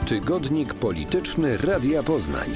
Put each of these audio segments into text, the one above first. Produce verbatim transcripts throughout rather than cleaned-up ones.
Tygodnik Polityczny Radia Poznań.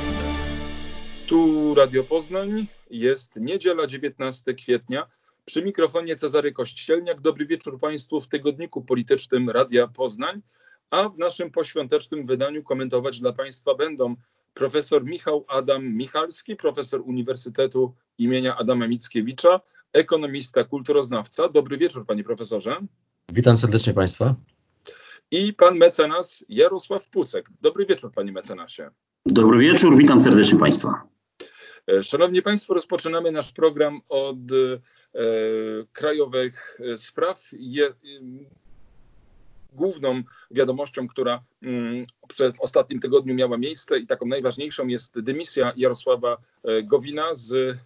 Tu Radio Poznań, jest niedziela dziewiętnastego kwietnia. Przy mikrofonie Cezary Kościelniak. Dobry wieczór Państwu w Tygodniku Politycznym Radia Poznań. A w naszym poświątecznym wydaniu komentować dla Państwa będą profesor Michał Adam Michalski, profesor Uniwersytetu imienia Adama Mickiewicza, ekonomista, kulturoznawca. Dobry wieczór, panie profesorze. Witam serdecznie Państwa. I pan mecenas Jarosław Pucek. Dobry wieczór, panie mecenasie. Dobry wieczór, witam serdecznie Państwa. Szanowni Państwo, rozpoczynamy nasz program od e, krajowych spraw. Je, Główną wiadomością, która mm, w ostatnim tygodniu miała miejsce i taką najważniejszą jest dymisja Jarosława e, Gowina. Z, e,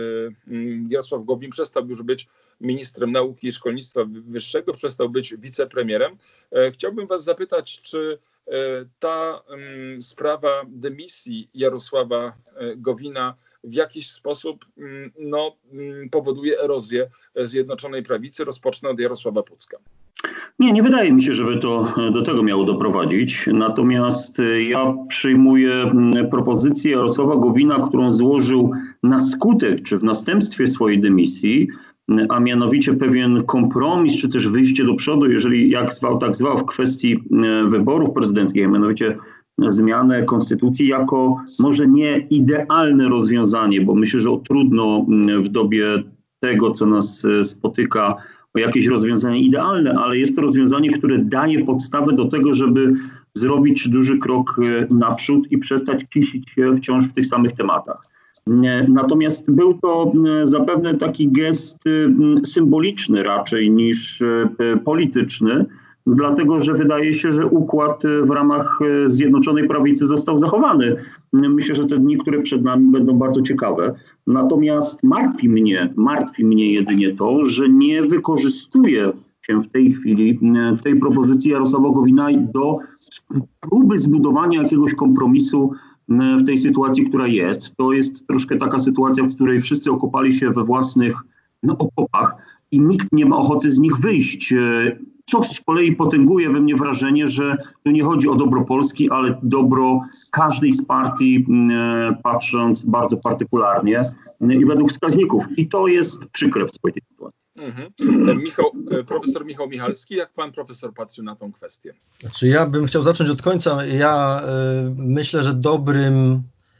Jarosław Gowin przestał już być ministrem nauki i szkolnictwa wyższego, przestał być wicepremierem. E, chciałbym was zapytać, czy e, ta m, sprawa dymisji Jarosława e, Gowina w jakiś sposób m, no, m, powoduje erozję Zjednoczonej Prawicy. Rozpocznę od Jarosława Pucka. Nie, nie wydaje mi się, żeby to do tego miało doprowadzić. Natomiast ja przyjmuję propozycję Jarosława Gowina, którą złożył na skutek czy w następstwie swojej dymisji, a mianowicie pewien kompromis, czy też wyjście do przodu, jeżeli jak zwał, tak zwał, w kwestii wyborów prezydenckich, a mianowicie zmianę konstytucji jako może nie idealne rozwiązanie, bo myślę, że trudno w dobie tego, co nas spotyka, o jakieś rozwiązanie idealne, ale jest to rozwiązanie, które daje podstawę do tego, żeby zrobić duży krok naprzód i przestać kisić się wciąż w tych samych tematach. Natomiast był to zapewne taki gest symboliczny raczej niż polityczny, dlatego że wydaje się, że układ w ramach Zjednoczonej Prawicy został zachowany. Myślę, że te dni, które przed nami, będą bardzo ciekawe. Natomiast martwi mnie, martwi mnie jedynie to, że nie wykorzystuje się w tej chwili tej propozycji Jarosława Gowina do próby zbudowania jakiegoś kompromisu w tej sytuacji, która jest. To jest troszkę taka sytuacja, w której wszyscy okopali się we własnych no, okopach i nikt nie ma ochoty z nich wyjść. Co z kolei potęguje we mnie wrażenie, że tu nie chodzi o dobro Polski, ale dobro każdej z partii, patrząc bardzo partykularnie i według wskaźników. I to jest przykre w swojej tej sytuacji. Mhm. Michał, profesor Michał Michalski, jak pan profesor patrzy na tą kwestię? Znaczy ja bym chciał zacząć od końca. Ja y, myślę, że dobrym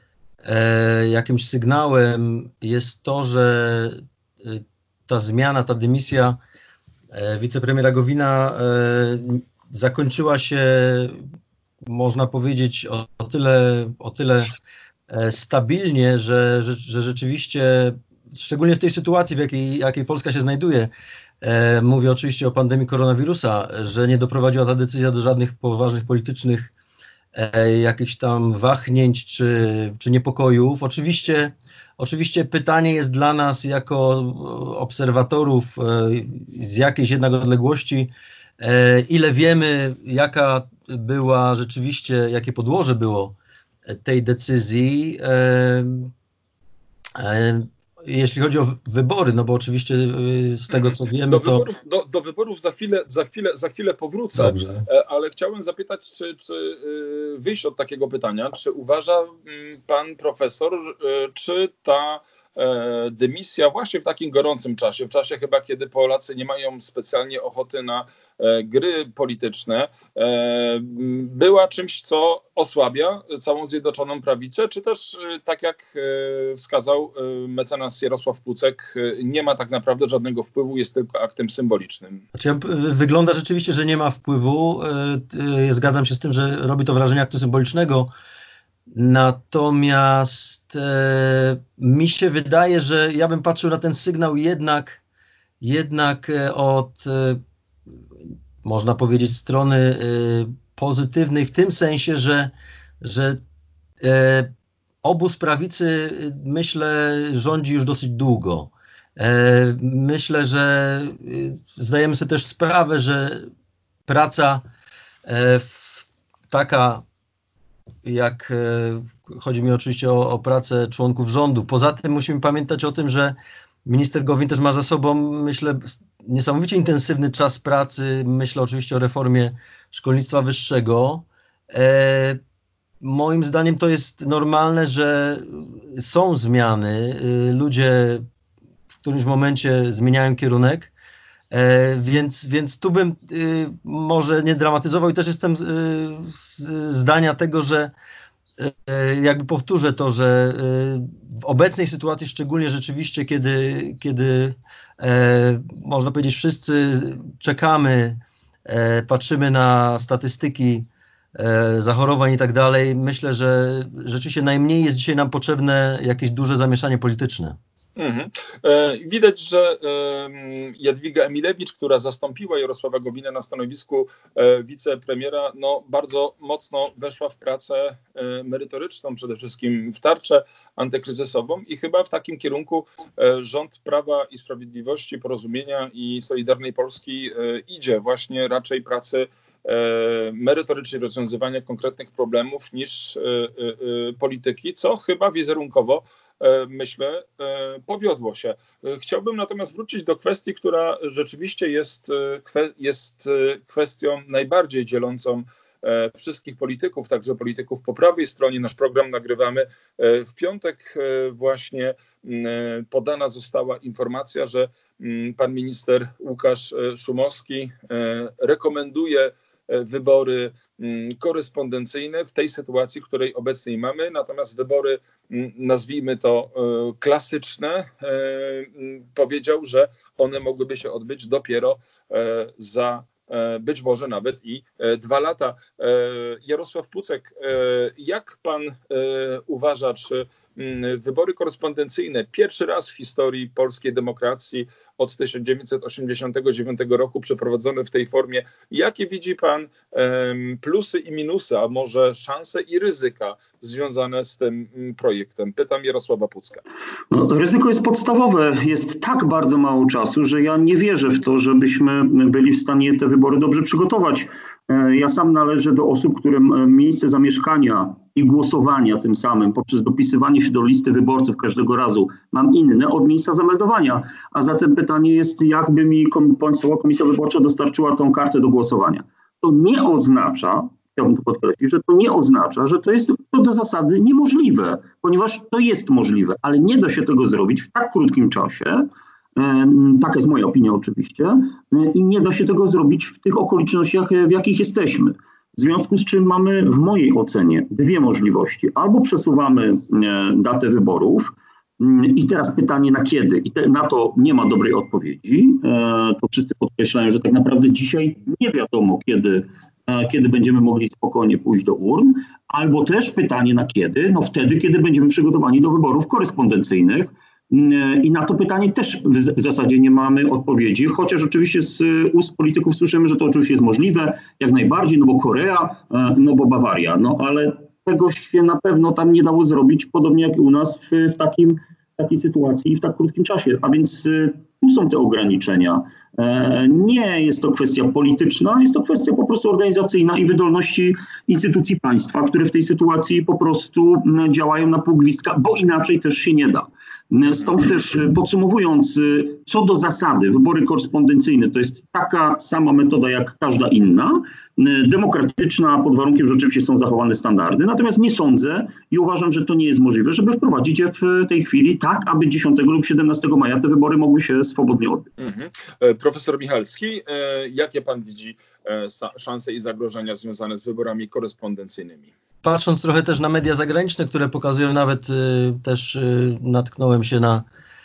y, jakimś sygnałem jest to, że y, ta zmiana, ta dymisja wicepremiera Gowina zakończyła się, można powiedzieć, o, o tyle, o tyle stabilnie, że, że, że rzeczywiście, szczególnie w tej sytuacji, w jakiej, jakiej Polska się znajduje, mówię oczywiście o pandemii koronawirusa, że nie doprowadziła ta decyzja do żadnych poważnych politycznych jakichś tam wahnięć czy, czy niepokojów. Oczywiście Oczywiście pytanie jest dla nas jako obserwatorów z jakiejś jednak odległości, ile wiemy, jaka była rzeczywiście, jakie podłoże było tej decyzji, jeśli chodzi o wybory, no bo oczywiście z tego, co wiemy, do to... Wyborów, do, do wyborów za chwilę, za chwilę, za chwilę powrócę, Dobrze. ale chciałem zapytać, czy, czy wyjść od takiego pytania, czy uważa pan profesor, czy ta dymisja właśnie w takim gorącym czasie, w czasie chyba, kiedy Polacy nie mają specjalnie ochoty na gry polityczne, była czymś, co osłabia całą Zjednoczoną Prawicę, czy też, tak jak wskazał mecenas Jarosław Pucek, nie ma tak naprawdę żadnego wpływu, jest tylko aktem symbolicznym? Znaczy, wygląda rzeczywiście, że nie ma wpływu. Zgadzam się z tym, że robi to wrażenie aktu symbolicznego. Natomiast e, mi się wydaje, że ja bym patrzył na ten sygnał jednak, jednak od, e, można powiedzieć, strony e, pozytywnej, w tym sensie, że, że e, obóz prawicy, myślę, rządzi już dosyć długo. E, myślę, że zdajemy sobie też sprawę, że praca e, taka, jak chodzi mi oczywiście o, o pracę członków rządu. Poza tym musimy pamiętać o tym, że minister Gowin też ma za sobą, myślę, niesamowicie intensywny czas pracy. Myślę oczywiście o reformie szkolnictwa wyższego. E, moim zdaniem to jest normalne, że są zmiany. E, ludzie w którymś momencie zmieniają kierunek, e, więc, więc tu bym e, może nie dramatyzował i też jestem e, zdania tego, że e, jakby powtórzę to, że e, w obecnej sytuacji, szczególnie rzeczywiście, kiedy, kiedy e, można powiedzieć wszyscy czekamy, e, patrzymy na statystyki e, zachorowań i tak dalej, myślę, że rzeczywiście najmniej jest dzisiaj nam potrzebne jakieś duże zamieszanie polityczne. Mhm. E, widać, że e, Jadwiga Emilewicz, która zastąpiła Jarosława Gowinę na stanowisku e, wicepremiera, no, bardzo mocno weszła w pracę e, merytoryczną, przede wszystkim w tarczę antykryzysową i chyba w takim kierunku e, rząd Prawa i Sprawiedliwości, Porozumienia i Solidarnej Polski e, idzie, właśnie raczej pracy merytorycznie rozwiązywania konkretnych problemów niż polityki, co chyba wizerunkowo, myślę, powiodło się. Chciałbym natomiast wrócić do kwestii, która rzeczywiście jest, jest kwestią najbardziej dzielącą wszystkich polityków, także polityków po prawej stronie. Nasz program nagrywamy w piątek. Właśnie podana została informacja, że pan minister Łukasz Szumowski rekomenduje wybory korespondencyjne w tej sytuacji, w której obecnej mamy, natomiast wybory, nazwijmy to klasyczne, powiedział, że one mogłyby się odbyć dopiero za być może nawet i dwa lata. Jarosław Pucek, jak pan uważa, czy wybory korespondencyjne pierwszy raz w historii polskiej demokracji od tysiąc dziewięćset osiemdziesiątego dziewiątego roku przeprowadzone w tej formie, jakie widzi pan plusy i minusy, a może szanse i ryzyka związane z tym projektem? Pytam Jarosława Pucka. No, to ryzyko jest podstawowe. Jest tak bardzo mało czasu, że ja nie wierzę w to, żebyśmy byli w stanie te wybory dobrze przygotować. Ja sam należę do osób, którym miejsce zamieszkania i głosowania tym samym poprzez dopisywanie się do listy wyborców każdego razu mam inne od miejsca zameldowania. A zatem pytanie jest, jakby mi Państwowa Komisja Wyborcza dostarczyła tą kartę do głosowania. To nie oznacza, chciałbym to podkreślić, że to nie oznacza, że to jest to do zasady niemożliwe, ponieważ to jest możliwe, ale nie da się tego zrobić w tak krótkim czasie. Taka jest moja opinia oczywiście i nie da się tego zrobić w tych okolicznościach, w jakich jesteśmy. W związku z czym mamy w mojej ocenie dwie możliwości. Albo przesuwamy datę wyborów i teraz pytanie na kiedy. I te, na to nie ma dobrej odpowiedzi. To wszyscy podkreślają, że tak naprawdę dzisiaj nie wiadomo kiedy, kiedy będziemy mogli spokojnie pójść do urn. Albo też pytanie na kiedy. No wtedy, kiedy będziemy przygotowani do wyborów korespondencyjnych. I na to pytanie też w zasadzie nie mamy odpowiedzi, chociaż oczywiście z ust polityków słyszymy, że to oczywiście jest możliwe, jak najbardziej, no bo Korea, no bo Bawaria, no ale tego się na pewno tam nie dało zrobić, podobnie jak u nas w, w takim, takiej sytuacji i w tak krótkim czasie, a więc tu są te ograniczenia. Nie jest to kwestia polityczna, jest to kwestia po prostu organizacyjna i wydolności instytucji państwa, które w tej sytuacji po prostu działają na pół gwizdka, bo inaczej też się nie da. Stąd też podsumowując, co do zasady, wybory korespondencyjne to jest taka sama metoda jak każda inna, demokratyczna, pod warunkiem, że oczywiście są zachowane standardy, natomiast nie sądzę i uważam, że to nie jest możliwe, żeby wprowadzić je w tej chwili tak, aby dziesiątego lub siedemnastego maja te wybory mogły się swobodnie odbyć. Mhm. Profesor Michalski, jakie pan widzi szanse i zagrożenia związane z wyborami korespondencyjnymi? Patrząc trochę też na media zagraniczne, które pokazują nawet y, też y, natknąłem się na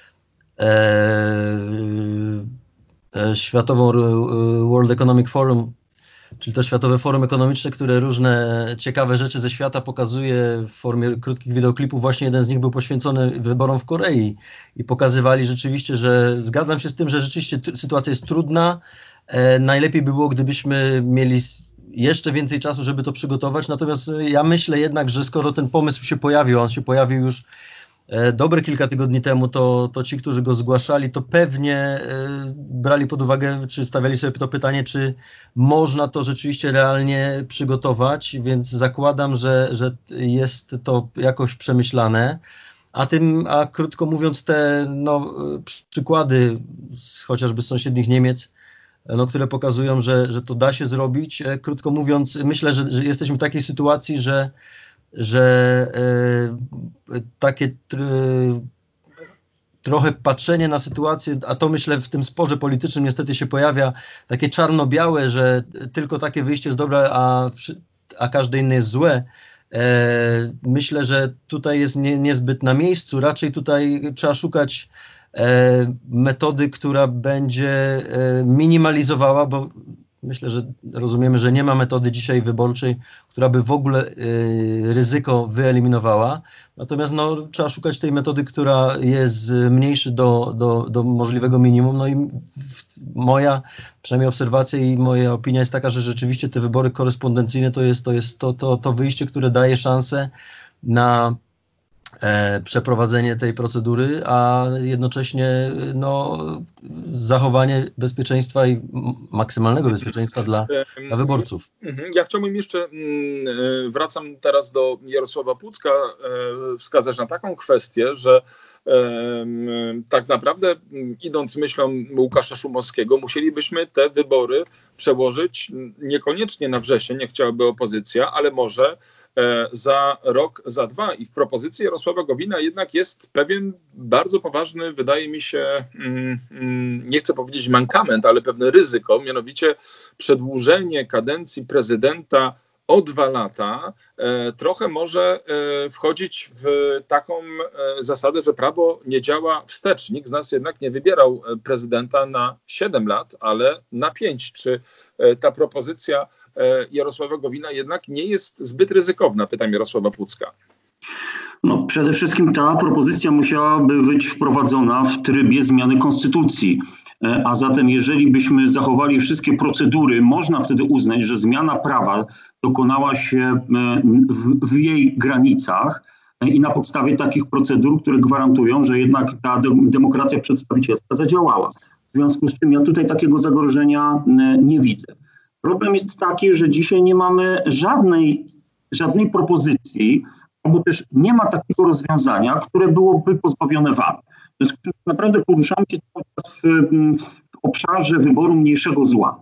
e, e, Światową World Economic Forum, czyli to Światowe Forum Ekonomiczne, które różne ciekawe rzeczy ze świata pokazuje w formie krótkich wideoklipów. Właśnie jeden z nich był poświęcony wyborom w Korei i pokazywali rzeczywiście, że zgadzam się z tym, że rzeczywiście sytuacja jest trudna. E, najlepiej by było, gdybyśmy mieli jeszcze więcej czasu, żeby to przygotować, natomiast ja myślę jednak, że skoro ten pomysł się pojawił, on się pojawił już e, dobre kilka tygodni temu, to, to ci, którzy go zgłaszali, to pewnie e, brali pod uwagę, czy stawiali sobie to pytanie, czy można to rzeczywiście realnie przygotować, więc zakładam, że, że jest to jakoś przemyślane. A tym, a krótko mówiąc, te no, przykłady z, chociażby z sąsiednich Niemiec no, które pokazują, że, że to da się zrobić. Krótko mówiąc, myślę, że, że jesteśmy w takiej sytuacji, że, że e, takie tr, trochę patrzenie na sytuację, a to myślę w tym sporze politycznym niestety się pojawia, takie czarno-białe, że tylko takie wyjście jest dobre, a, a każde inne jest złe. E, myślę, że tutaj jest nie, niezbyt na miejscu. Raczej tutaj trzeba szukać e, metody, która będzie e, minimalizowała, bo myślę, że rozumiemy, że nie ma metody dzisiaj wyborczej, która by w ogóle e, ryzyko wyeliminowała. Natomiast no, trzeba szukać tej metody, która jest mniejszy do, do, do możliwego minimum. No i moja przynajmniej obserwacja i moja opinia jest taka, że rzeczywiście te wybory korespondencyjne to jest to, jest to, to, to wyjście, które daje szansę na e, przeprowadzenie tej procedury, a jednocześnie no, zachowanie bezpieczeństwa i maksymalnego bezpieczeństwa dla, dla wyborców. Ja chciałbym jeszcze, wracam teraz do Jarosława Pucka, wskazać na taką kwestię, że tak naprawdę idąc myślą Łukasza Szumowskiego, musielibyśmy te wybory przełożyć niekoniecznie na wrzesień, jak chciałaby opozycja, ale może za rok, za dwa. I w propozycji Jarosława Gowina jednak jest pewien bardzo poważny, wydaje mi się, nie chcę powiedzieć mankament, ale pewne ryzyko, mianowicie przedłużenie kadencji prezydenta o dwa lata e, trochę może e, wchodzić w taką e, zasadę, że prawo nie działa wstecz. Nikt z nas jednak nie wybierał prezydenta na siedem lat, ale na pięć. Czy e, ta propozycja e, Jarosława Gowina jednak nie jest zbyt ryzykowna? Pytam Jarosława Pucka. No, przede wszystkim ta propozycja musiałaby być wprowadzona w trybie zmiany konstytucji. A zatem jeżeli byśmy zachowali wszystkie procedury, można wtedy uznać, że zmiana prawa dokonała się w, w jej granicach i na podstawie takich procedur, które gwarantują, że jednak ta demokracja przedstawicielska zadziałała. W związku z czym ja tutaj takiego zagrożenia nie widzę. Problem jest taki, że dzisiaj nie mamy żadnej, żadnej propozycji, albo też nie ma takiego rozwiązania, które byłoby pozbawione wad. W związku z czym naprawdę poruszamy się cały czas w, w obszarze wyboru mniejszego zła.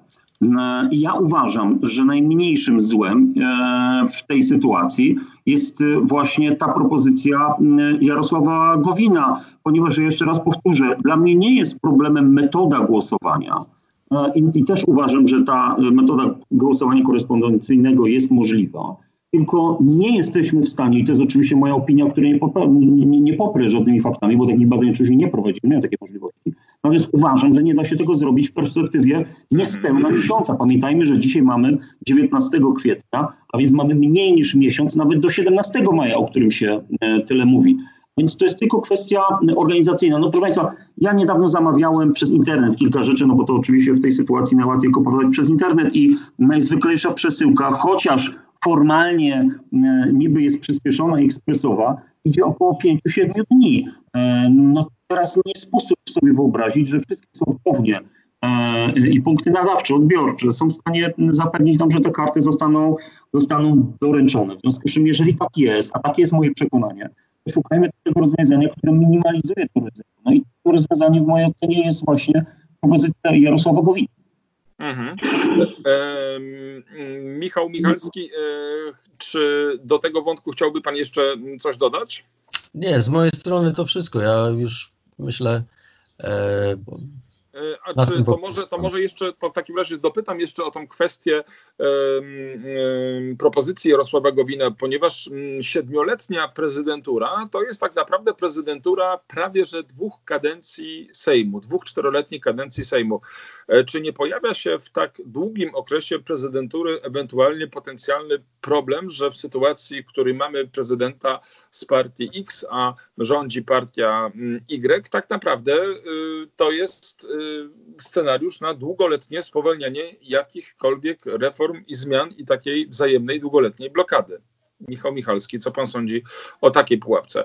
I ja uważam, że najmniejszym złem w tej sytuacji jest właśnie ta propozycja Jarosława Gowina, ponieważ jeszcze raz powtórzę, dla mnie nie jest problemem metoda głosowania. I, i też uważam, że ta metoda głosowania korespondencyjnego jest możliwa. Tylko nie jesteśmy w stanie, i to jest oczywiście moja opinia, której nie, popra- nie, nie poprę żadnymi faktami, bo takich badań oczywiście nie prowadzimy, nie mam takiej możliwości. Natomiast uważam, że nie da się tego zrobić w perspektywie niespełna miesiąca. Pamiętajmy, że dzisiaj mamy dziewiętnastego kwietnia, a więc mamy mniej niż miesiąc, nawet do siedemnastego maja, o którym się e, tyle mówi. Więc to jest tylko kwestia organizacyjna. No proszę Państwa, ja niedawno zamawiałem przez internet kilka rzeczy, no bo to oczywiście w tej sytuacji najłatwiej kupować przez internet i najzwyklejsza przesyłka, chociaż formalnie e, niby jest przyspieszona i ekspresowa, idzie około pięć do siedmiu dni. E, no teraz nie sposób sobie wyobrazić, że wszystkie sortownie e, i punkty nadawcze, odbiorcze są w stanie zapewnić nam, że te karty zostaną, zostaną doręczone. W związku z czym, jeżeli tak jest, a takie jest moje przekonanie, to szukajmy tego rozwiązania, które minimalizuje to ryzyko. No i to rozwiązanie w mojej ocenie jest właśnie propozycja Jarosława Gowina. Mhm. E, Michał Michalski, e, czy do tego wątku chciałby Pan jeszcze coś dodać? Nie, z mojej strony to wszystko. Ja już myślę... E, A czy to może, to może jeszcze, to w takim razie dopytam jeszcze o tą kwestię um, um, propozycji Jarosława Gowina, ponieważ um, siedmioletnia prezydentura to jest tak naprawdę prezydentura prawie że dwóch kadencji Sejmu, dwóch czteroletnich kadencji Sejmu. E, czy nie pojawia się w tak długim okresie prezydentury ewentualnie potencjalny problem, że w sytuacji, w której mamy prezydenta z partii X, a rządzi partia Y, tak naprawdę y, to jest y, scenariusz na długoletnie spowolnienie jakichkolwiek reform i zmian i takiej wzajemnej długoletniej blokady. Michał Michalski, co pan sądzi o takiej pułapce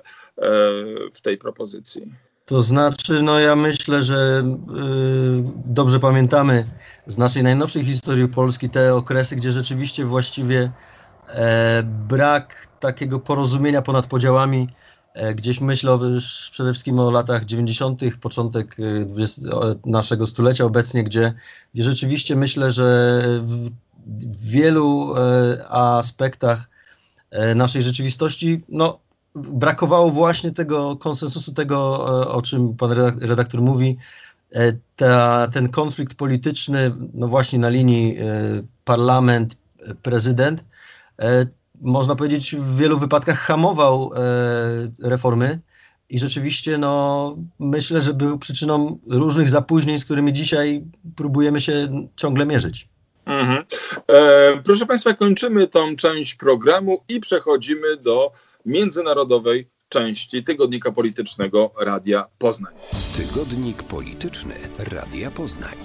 w tej propozycji? To znaczy, no ja myślę, że y, dobrze pamiętamy z naszej najnowszej historii Polski te okresy, gdzie rzeczywiście właściwie e, brak takiego porozumienia ponad podziałami Gdzieś myślę o, przede wszystkim o latach dziewięćdziesiątych, początek dwudziestego naszego stulecia obecnie, gdzie, gdzie rzeczywiście myślę, że w, w wielu aspektach naszej rzeczywistości no, brakowało właśnie tego konsensusu, tego, o czym pan redaktor mówi, ta, ten konflikt polityczny, no właśnie na linii parlament, prezydent, można powiedzieć, w wielu wypadkach hamował reformy i rzeczywiście no, myślę, że był przyczyną różnych zapóźnień, z którymi dzisiaj próbujemy się ciągle mierzyć. Mhm. E, proszę Państwa, kończymy tą część programu i przechodzimy do międzynarodowej części Tygodnika Politycznego Radia Poznań. Tygodnik Polityczny Radia Poznań.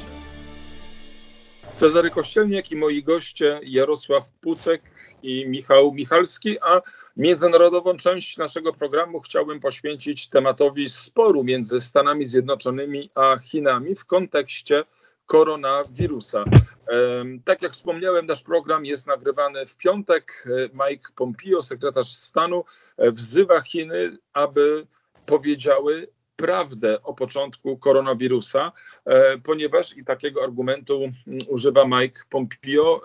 Cezary Kościelniak i moi goście Jarosław Pucek i Michał Michalski, a międzynarodową część naszego programu chciałbym poświęcić tematowi sporu między Stanami Zjednoczonymi a Chinami w kontekście koronawirusa. Tak jak wspomniałem, nasz program jest nagrywany w piątek. Mike Pompeo, sekretarz stanu, wzywa Chiny, aby powiedziały prawdę o początku koronawirusa, ponieważ i takiego argumentu używa Mike Pompeo.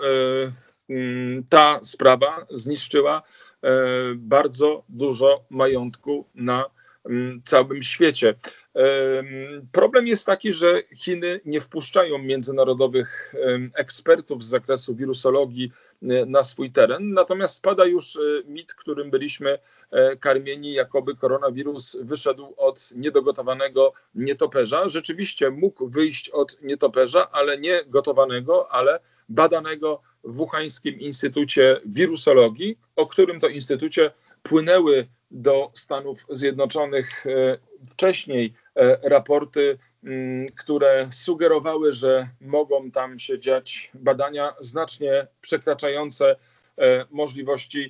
Ta sprawa zniszczyła bardzo dużo majątku na całym świecie. Problem jest taki, że Chiny nie wpuszczają międzynarodowych ekspertów z zakresu wirusologii na swój teren, natomiast spada już mit, którym byliśmy karmieni, jakoby koronawirus wyszedł od niedogotowanego nietoperza. Rzeczywiście mógł wyjść od nietoperza, ale nie gotowanego, ale badanego w Wuhańskim Instytucie Wirusologii, o którym to instytucie płynęły do Stanów Zjednoczonych wcześniej raporty, które sugerowały, że mogą tam się dziać badania znacznie przekraczające możliwości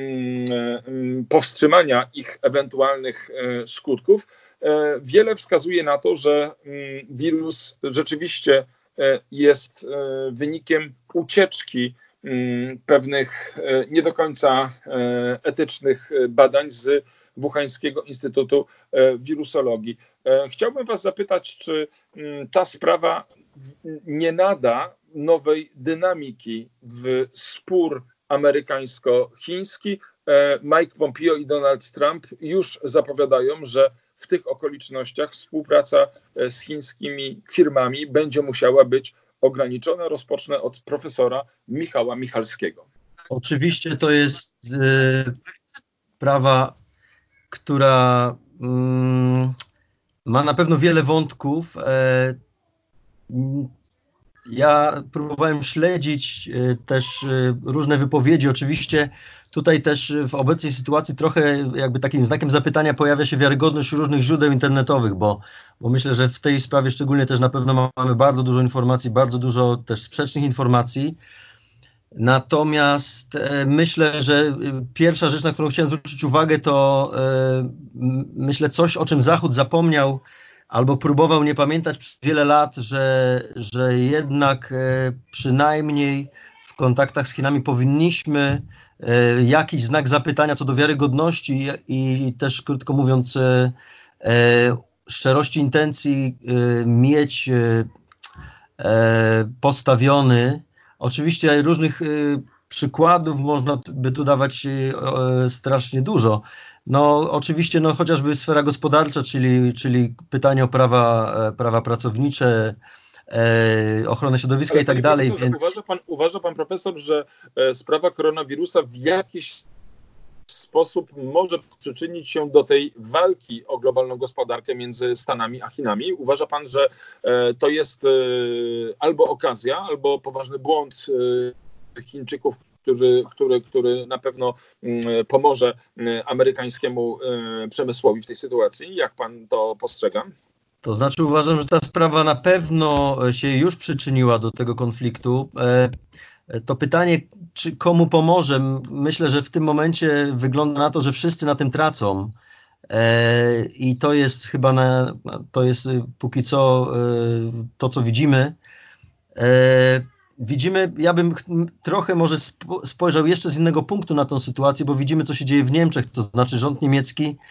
powstrzymania ich ewentualnych skutków. Wiele wskazuje na to, że wirus rzeczywiście jest wynikiem ucieczki pewnych nie do końca etycznych badań z Wuhańskiego Instytutu Wirusologii. Chciałbym was zapytać, czy ta sprawa nie nada nowej dynamiki w spór amerykańsko-chiński. Mike Pompeo i Donald Trump już zapowiadają, że w tych okolicznościach współpraca z chińskimi firmami będzie musiała być ograniczona. Rozpocznę od profesora Michała Michalskiego. Oczywiście to jest y, sprawa, która y, ma na pewno wiele wątków. E, ja próbowałem śledzić y, też y, różne wypowiedzi. Oczywiście tutaj też w obecnej sytuacji trochę jakby takim znakiem zapytania pojawia się wiarygodność różnych źródeł internetowych, bo, bo myślę, że w tej sprawie szczególnie też na pewno mamy bardzo dużo informacji, bardzo dużo też sprzecznych informacji. Natomiast e, myślę, że pierwsza rzecz, na którą chciałem zwrócić uwagę, to e, myślę coś, o czym Zachód zapomniał albo próbował nie pamiętać przez wiele lat, że, że jednak e, przynajmniej w kontaktach z Chinami powinniśmy e, jakiś znak zapytania co do wiarygodności i, i też, krótko mówiąc, e, e, szczerości intencji e, mieć e, e, postawiony. Oczywiście różnych e, przykładów można by tu dawać e, strasznie dużo. No oczywiście no, chociażby sfera gospodarcza, czyli, czyli pytanie o prawa, e, prawa pracownicze, E, ochronę środowiska. Ale i tak dalej. Więc... Uważa pan, uważa pan profesor, że e, sprawa koronawirusa w jakiś sposób może przyczynić się do tej walki o globalną gospodarkę między Stanami a Chinami? Uważa pan, że e, to jest e, albo okazja, albo poważny błąd e, Chińczyków, który, który, który na pewno e, pomoże e, amerykańskiemu e, przemysłowi w tej sytuacji? Jak pan to postrzega? To znaczy uważam, że ta sprawa na pewno się już przyczyniła do tego konfliktu. To pytanie, czy komu pomoże, myślę, że w tym momencie wygląda na to, że wszyscy na tym tracą. I to jest chyba, na, to jest póki co to, co widzimy. Widzimy, ja bym trochę może spojrzał jeszcze z innego punktu na tę sytuację, bo widzimy, co się dzieje w Niemczech, to znaczy rząd niemiecki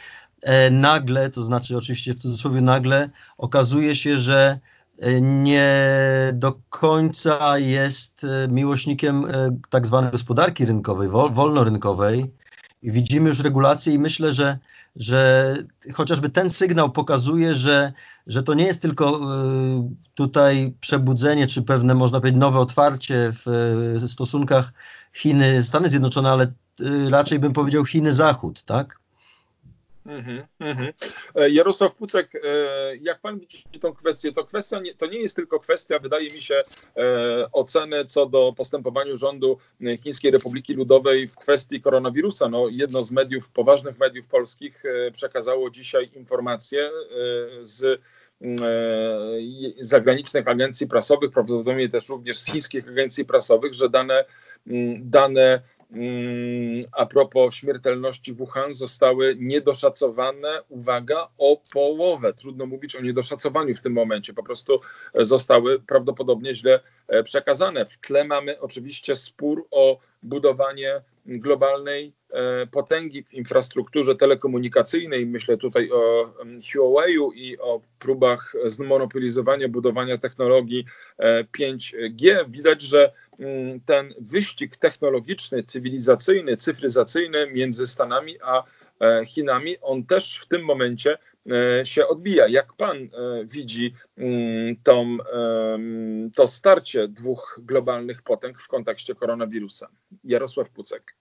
nagle, to znaczy oczywiście w cudzysłowie nagle, okazuje się, że nie do końca jest miłośnikiem tak zwanej gospodarki rynkowej, wolnorynkowej. I widzimy już regulacje i myślę, że, że chociażby ten sygnał pokazuje, że, że to nie jest tylko tutaj przebudzenie, czy pewne, można powiedzieć, nowe otwarcie w stosunkach Chiny-Stany Zjednoczone, ale raczej bym powiedział Chiny-Zachód, tak? Mm-hmm, mm-hmm. Jarosław Pucek, jak pan widzi tę kwestię, to kwestia nie, to nie jest tylko kwestia, wydaje mi się, oceny co do postępowaniu rządu Chińskiej Republiki Ludowej w kwestii koronawirusa. No, jedno z mediów, poważnych mediów polskich przekazało dzisiaj informacje z zagranicznych agencji prasowych, prawdopodobnie też również z chińskich agencji prasowych, że dane, dane a propos śmiertelności w Wuhan zostały niedoszacowane, uwaga, o połowę. Trudno mówić o niedoszacowaniu w tym momencie, po prostu zostały prawdopodobnie źle przekazane. W tle mamy oczywiście spór o budowanie globalnej potęgi w infrastrukturze telekomunikacyjnej. Myślę tutaj o Huawei'u i o próbach zmonopolizowania budowania technologii pięć G. Widać, że ten wyścig technologiczny, cywilizacyjny, cyfryzacyjny między Stanami a Chinami, on też w tym momencie się odbija. Jak pan widzi tą, to starcie dwóch globalnych potęg w kontekście koronawirusa? Jarosław Pucek.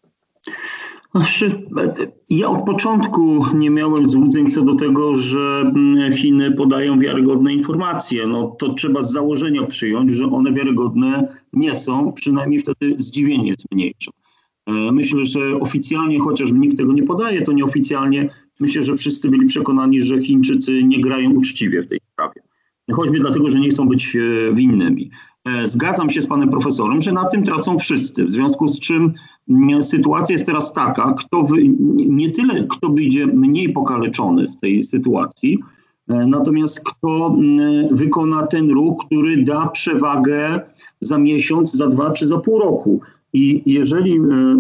Ja od początku nie miałem złudzeń co do tego, że Chiny podają wiarygodne informacje. No to trzeba z założenia przyjąć, że one wiarygodne nie są, przynajmniej wtedy zdziwienie jest mniejsze. Myślę, że oficjalnie, chociaż nikt tego nie podaje, to nieoficjalnie myślę, że wszyscy byli przekonani, że Chińczycy nie grają uczciwie w tej sprawie. Choćby dlatego, że nie chcą być winnymi. Zgadzam się z panem profesorem, że na tym tracą wszyscy, w związku z czym sytuacja jest teraz taka, kto wy, nie tyle kto wyjdzie mniej pokaleczony z tej sytuacji, natomiast kto wykona ten ruch, który da przewagę za miesiąc, za dwa czy za pół roku. I jeżeli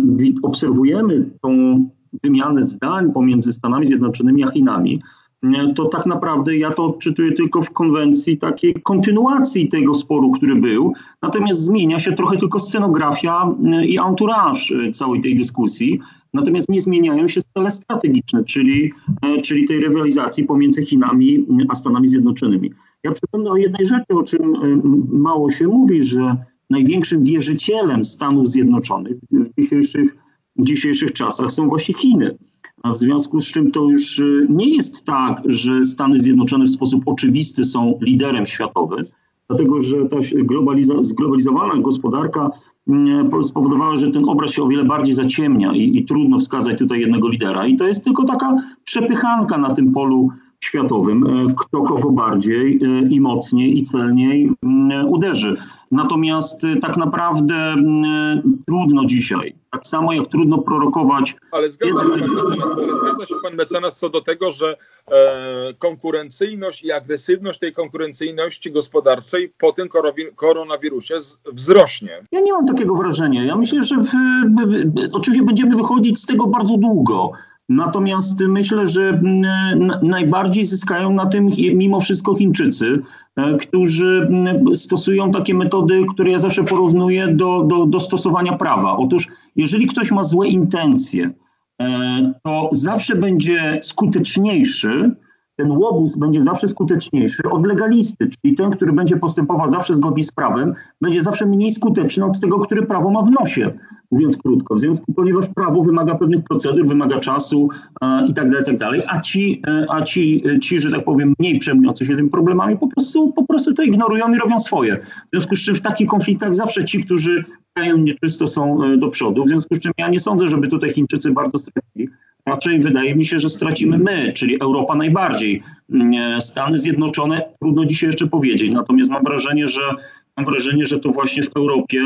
obserwujemy tą wymianę zdań pomiędzy Stanami Zjednoczonymi a Chinami, to tak naprawdę ja to odczytuję tylko w konwencji takiej kontynuacji tego sporu, który był. Natomiast zmienia się trochę tylko scenografia i entourage całej tej dyskusji. Natomiast nie zmieniają się cele strategiczne, czyli, czyli tej rywalizacji pomiędzy Chinami a Stanami Zjednoczonymi. Ja przypomnę o jednej rzeczy, o czym mało się mówi, że największym wierzycielem Stanów Zjednoczonych w dzisiejszych, w dzisiejszych czasach są właśnie Chiny. A w związku z czym to już nie jest tak, że Stany Zjednoczone w sposób oczywisty są liderem światowym, dlatego że ta globaliza- zglobalizowana gospodarka spowodowała, że ten obraz się o wiele bardziej zaciemnia i, i trudno wskazać tutaj jednego lidera. I to jest tylko taka przepychanka na tym polu światowym, kto kogo bardziej i mocniej i celniej uderzy. Natomiast tak naprawdę trudno dzisiaj, tak samo jak trudno prorokować... Ale zgadza, się pan mecenas, ale zgadza się pan mecenas co do tego, że e, konkurencyjność i agresywność tej konkurencyjności gospodarczej po tym koronawirusie z, wzrośnie. Ja nie mam takiego wrażenia. Ja myślę, że w, oczywiście będziemy wychodzić z tego bardzo długo. Natomiast myślę, że najbardziej zyskają na tym mimo wszystko Chińczycy, którzy stosują takie metody, które ja zawsze porównuję do, do, do stosowania prawa. Otóż jeżeli ktoś ma złe intencje, to zawsze będzie skuteczniejszy, ten łobuz będzie zawsze skuteczniejszy od legalisty, czyli ten, który będzie postępował zawsze zgodnie z prawem, będzie zawsze mniej skuteczny od tego, który prawo ma w nosie, mówiąc krótko. W związku, ponieważ prawo wymaga pewnych procedur, wymaga czasu e, i tak dalej, tak dalej, a ci, e, a ci, ci, że tak powiem, mniej przejmujący się tymi problemami, po prostu, po prostu to ignorują i robią swoje. W związku z czym w takich konfliktach zawsze ci, którzy grają nieczysto, są e, do przodu. W związku z czym ja nie sądzę, żeby tutaj Chińczycy bardzo stracili. Raczej wydaje mi się, że stracimy my, czyli Europa najbardziej. Stany Zjednoczone trudno dzisiaj jeszcze powiedzieć, natomiast mam wrażenie, że mam wrażenie, że to właśnie w Europie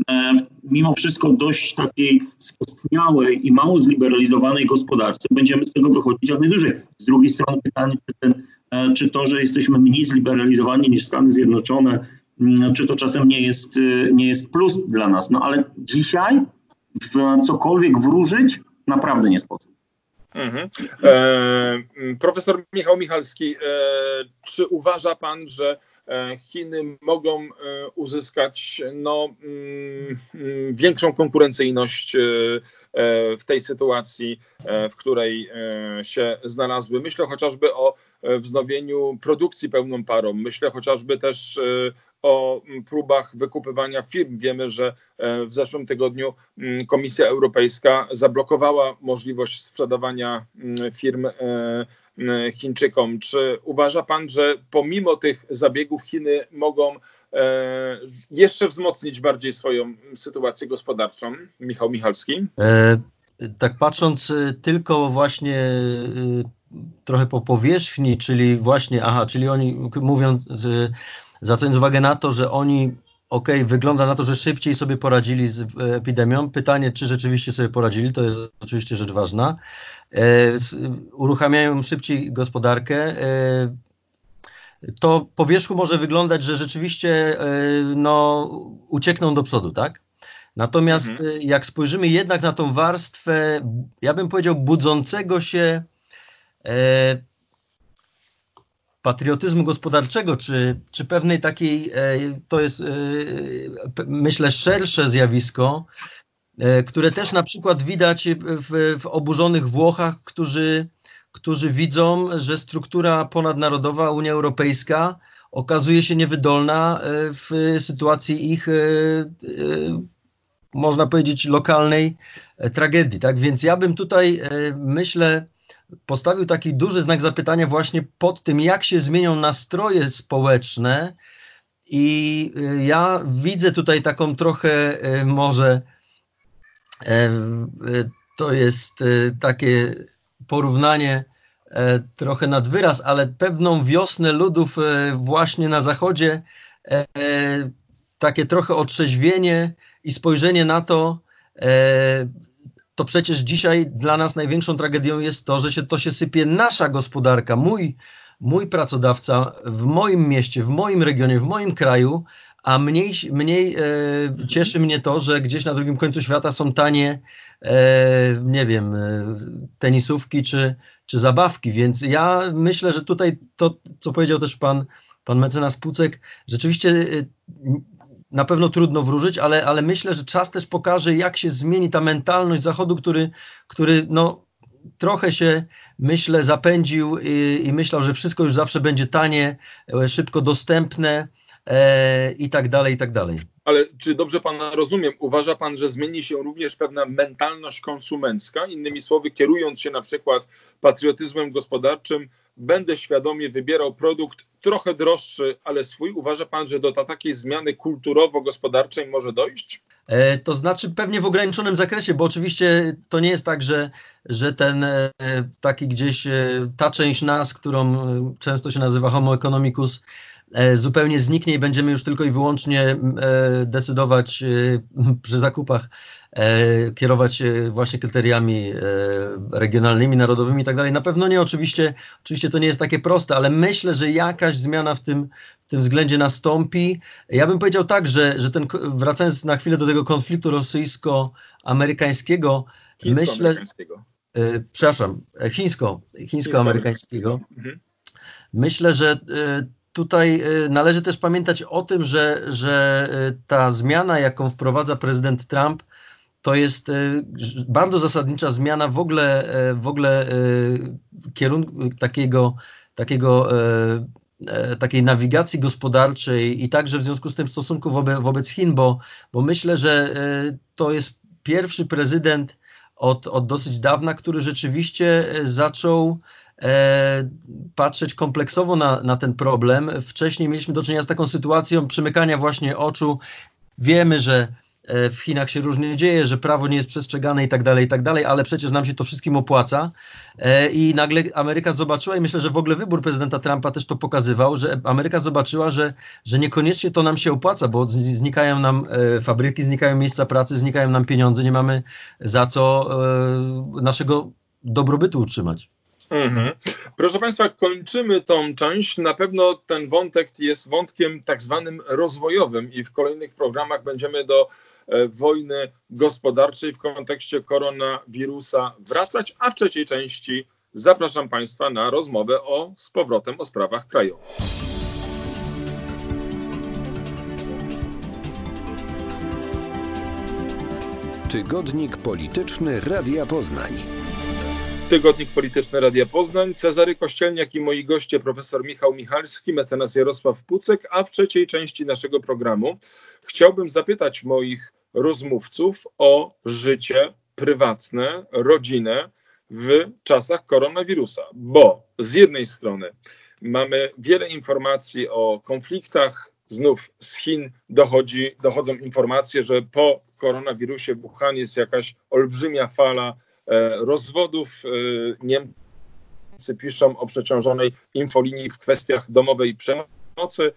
mimo wszystko dość takiej skostniałej i mało zliberalizowanej gospodarce będziemy z tego wychodzić jak najdłużej. Z drugiej strony pytanie, czy, ten, czy to, że jesteśmy mniej zliberalizowani niż Stany Zjednoczone, czy to czasem nie jest, nie jest plus dla nas. No ale dzisiaj w cokolwiek wróżyć naprawdę nie sposób. Mhm. E, profesor Michał Michalski, e, czy uważa pan, że Chiny mogą e, uzyskać no, mm, większą konkurencyjność e, w tej sytuacji, e, w której e, się znalazły? Myślę chociażby o wznowieniu produkcji pełną parą. Myślę chociażby też o próbach wykupywania firm. Wiemy, że w zeszłym tygodniu Komisja Europejska zablokowała możliwość sprzedawania firm Chińczykom. Czy uważa pan, że pomimo tych zabiegów Chiny mogą jeszcze wzmocnić bardziej swoją sytuację gospodarczą? Michał Michalski. E, tak patrząc tylko właśnie trochę po powierzchni, czyli właśnie, aha, czyli oni mówiąc, zwracając uwagę na to, że oni, okej, okay, wygląda na to, że szybciej sobie poradzili z epidemią. Pytanie, czy rzeczywiście sobie poradzili, to jest oczywiście rzecz ważna. E, uruchamiają szybciej gospodarkę. E, to po wierzchu może wyglądać, że rzeczywiście e, no, uciekną do przodu, tak? Natomiast mhm. jak spojrzymy jednak na tą warstwę, ja bym powiedział, budzącego się e, patriotyzmu gospodarczego, czy, czy pewnej takiej, e, to jest e, myślę szersze zjawisko, e, które też na przykład widać w, w oburzonych Włochach, którzy, którzy widzą, że struktura ponadnarodowa, Unia Europejska okazuje się niewydolna w sytuacji ich, e, e, można powiedzieć, lokalnej tragedii. Tak? Więc ja bym tutaj, myślę, postawił taki duży znak zapytania właśnie pod tym, jak się zmienią nastroje społeczne, i ja widzę tutaj taką trochę może to jest takie porównanie trochę nad wyraz, ale pewną wiosnę ludów właśnie na zachodzie, takie trochę otrzeźwienie i spojrzenie na to, to przecież dzisiaj dla nas największą tragedią jest to, że się, to się sypie nasza gospodarka, mój, mój pracodawca w moim mieście, w moim regionie, w moim kraju, a mniej, mniej e, cieszy mnie to, że gdzieś na drugim końcu świata są tanie, e, nie wiem, e, tenisówki czy, czy zabawki, więc ja myślę, że tutaj to, co powiedział też pan, pan mecenas Pucek, rzeczywiście e, na pewno trudno wróżyć, ale, ale myślę, że czas też pokaże, jak się zmieni ta mentalność Zachodu, który, który no, trochę się, myślę, zapędził i, i myślał, że wszystko już zawsze będzie tanie, szybko dostępne e, i tak dalej, i tak dalej. Ale czy dobrze pana rozumiem, uważa pan, że zmieni się również pewna mentalność konsumencka? Innymi słowy, kierując się na przykład patriotyzmem gospodarczym, będę świadomie wybierał produkt trochę droższy, ale swój. Uważa pan, że do takiej zmiany kulturowo-gospodarczej może dojść? E, to znaczy pewnie w ograniczonym zakresie, bo oczywiście to nie jest tak, że, że ten e, taki gdzieś e, ta część nas, którą e, często się nazywa homo economicus, e, zupełnie zniknie i będziemy już tylko i wyłącznie e, decydować e, przy zakupach, e, kierować się właśnie kryteriami e, regionalnymi, narodowymi i tak dalej. Na pewno nie, oczywiście, oczywiście to nie jest takie proste, ale myślę, że jakaś zmiana w tym, w tym względzie nastąpi. Ja bym powiedział tak, że, że ten, wracając na chwilę do tego konfliktu rosyjsko-amerykańskiego, myślę, e, przepraszam, chińsko, chińsko-amerykańskiego, mhm. myślę, że e, tutaj należy też pamiętać o tym, że, że ta zmiana, jaką wprowadza prezydent Trump, to jest bardzo zasadnicza zmiana w ogóle, w ogóle kierunku takiego, takiego, takiej nawigacji gospodarczej i także w związku z tym stosunku wobec, wobec Chin, bo, bo myślę, że to jest pierwszy prezydent od, od dosyć dawna, który rzeczywiście zaczął E, patrzeć kompleksowo na, na ten problem. Wcześniej mieliśmy do czynienia z taką sytuacją przymykania właśnie oczu. Wiemy, że e, w Chinach się różnie dzieje, że prawo nie jest przestrzegane i tak dalej, i tak dalej, ale przecież nam się to wszystkim opłaca. E, I nagle Ameryka zobaczyła, i myślę, że w ogóle wybór prezydenta Trumpa też to pokazywał, że Ameryka zobaczyła, że, że niekoniecznie to nam się opłaca, bo znikają nam e, fabryki, znikają miejsca pracy, znikają nam pieniądze, nie mamy za co e, naszego dobrobytu utrzymać. Mhm. Proszę Państwa, kończymy tą część. Na pewno ten wątek jest wątkiem tak zwanym rozwojowym i w kolejnych programach będziemy do e, wojny gospodarczej w kontekście koronawirusa wracać, a w trzeciej części zapraszam Państwa na rozmowę o, z powrotem o sprawach krajowych. Tygodnik Polityczny Radia Poznań. Tygodnik Polityczny Radia Poznań, Cezary Kościelniak i moi goście profesor Michał Michalski, mecenas Jarosław Pucek, a w trzeciej części naszego programu chciałbym zapytać moich rozmówców o życie prywatne, rodzinę w czasach koronawirusa, bo z jednej strony mamy wiele informacji o konfliktach, znów z Chin dochodzi, dochodzą informacje, że po koronawirusie w Wuhan jest jakaś olbrzymia fala rozwodów. Niemcy piszą o przeciążonej infolinii w kwestiach domowej przemocy.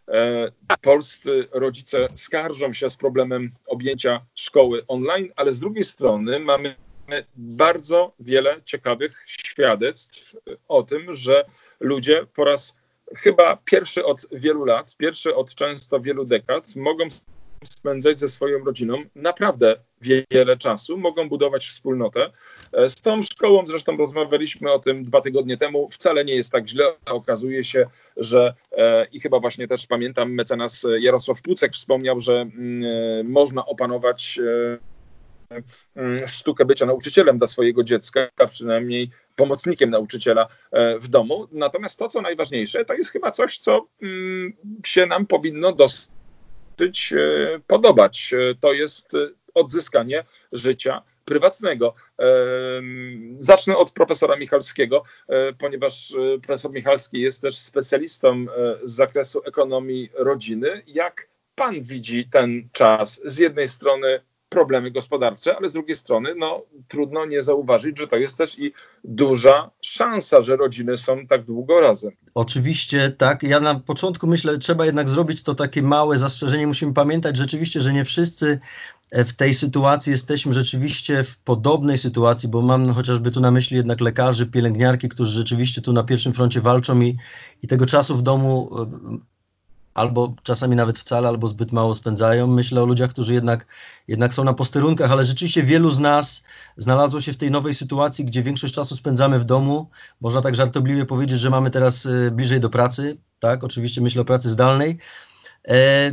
Polscy rodzice skarżą się z problemem objęcia szkoły online, ale z drugiej strony mamy bardzo wiele ciekawych świadectw o tym, że ludzie po raz chyba pierwszy od wielu lat, pierwszy od często wielu dekad mogą spędzać ze swoją rodziną naprawdę wiele czasu, mogą budować wspólnotę. Z tą szkołą zresztą rozmawialiśmy o tym dwa tygodnie temu. Wcale nie jest tak źle. Okazuje się, że e, i chyba właśnie też pamiętam, mecenas Jarosław Pucek wspomniał, że m, można opanować e, m, sztukę bycia nauczycielem dla swojego dziecka, a przynajmniej pomocnikiem nauczyciela e, w domu. Natomiast to, co najważniejsze, to jest chyba coś, co m, się nam powinno dosyć podobać. To jest odzyskanie życia prywatnego. Zacznę od profesora Michalskiego, ponieważ profesor Michalski jest też specjalistą z zakresu ekonomii rodziny. Jak pan widzi ten czas? Z jednej strony problemy gospodarcze, ale z drugiej strony no, trudno nie zauważyć, że to jest też i duża szansa, że rodziny są tak długo razem. Oczywiście tak. Ja na początku myślę, że trzeba jednak zrobić to takie małe zastrzeżenie. Musimy pamiętać rzeczywiście, że nie wszyscy w tej sytuacji jesteśmy rzeczywiście w podobnej sytuacji, bo mam chociażby tu na myśli jednak lekarzy, pielęgniarki, którzy rzeczywiście tu na pierwszym froncie walczą i, i tego czasu w domu albo czasami nawet wcale, albo zbyt mało spędzają. Myślę o ludziach, którzy jednak, jednak są na posterunkach, ale rzeczywiście wielu z nas znalazło się w tej nowej sytuacji, gdzie większość czasu spędzamy w domu. Można tak żartobliwie powiedzieć, że mamy teraz bliżej do pracy. Tak, oczywiście myślę o pracy zdalnej. E,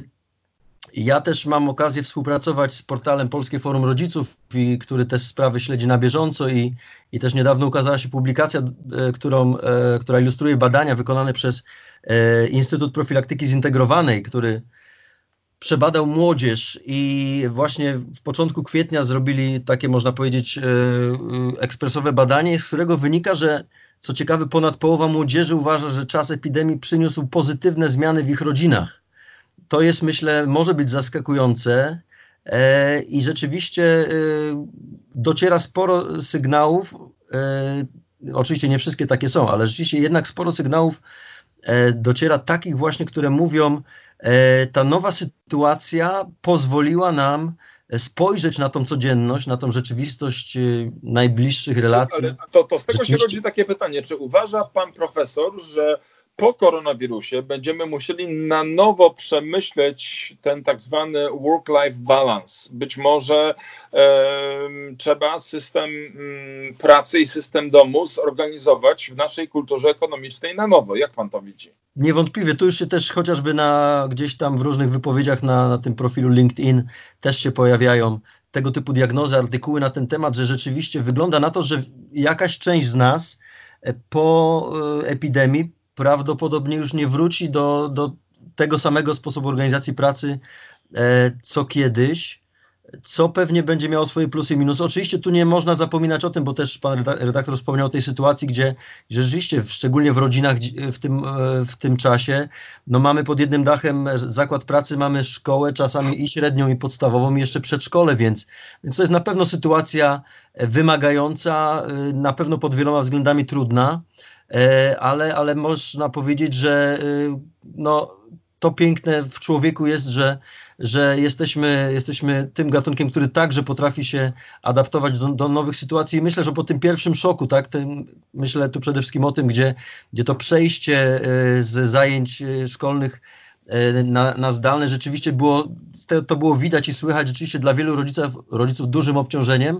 ja też mam okazję współpracować z portalem Polskie Forum Rodziców, i, który te sprawy śledzi na bieżąco i, i też niedawno ukazała się publikacja, e, którą, e, która ilustruje badania wykonane przez e, Instytut Profilaktyki Zintegrowanej, który przebadał młodzież i właśnie w początku kwietnia zrobili takie, można powiedzieć, e, ekspresowe badanie, z którego wynika, że co ciekawe, ponad połowa młodzieży uważa, że czas epidemii przyniósł pozytywne zmiany w ich rodzinach. To jest, myślę, może być zaskakujące e, i rzeczywiście e, dociera sporo sygnałów, e, oczywiście nie wszystkie takie są, ale rzeczywiście jednak sporo sygnałów e, dociera takich właśnie, które mówią, e, ta nowa sytuacja pozwoliła nam spojrzeć na tą codzienność, na tą rzeczywistość e, najbliższych relacji. Ale to, to z tego się rodzi takie pytanie, czy uważa pan profesor, że po koronawirusie będziemy musieli na nowo przemyśleć ten tak zwany work-life balance. Być może e, trzeba system m, pracy i system domu zorganizować w naszej kulturze ekonomicznej na nowo. Jak pan to widzi? Niewątpliwie, tu już się też chociażby na gdzieś tam w różnych wypowiedziach na, na tym profilu LinkedIn też się pojawiają tego typu diagnozy, artykuły na ten temat, że rzeczywiście wygląda na to, że jakaś część z nas po epidemii prawdopodobnie już nie wróci do, do tego samego sposobu organizacji pracy, e, co kiedyś, co pewnie będzie miało swoje plusy i minusy. Oczywiście tu nie można zapominać o tym, bo też pan redaktor wspomniał o tej sytuacji, gdzie rzeczywiście, szczególnie w rodzinach w tym, w tym czasie, no mamy pod jednym dachem zakład pracy, mamy szkołę, czasami i średnią, i podstawową, i jeszcze przedszkole, więc, więc to jest na pewno sytuacja wymagająca, na pewno pod wieloma względami trudna. Ale, ale można powiedzieć, że no, to piękne w człowieku jest, że, że jesteśmy, jesteśmy tym gatunkiem, który także potrafi się adaptować do, do nowych sytuacji. I myślę, że po tym pierwszym szoku, tak, tym, myślę tu przede wszystkim o tym, gdzie, gdzie to przejście z zajęć szkolnych na, na zdalne rzeczywiście było, to było widać i słychać rzeczywiście dla wielu rodziców, rodziców dużym obciążeniem.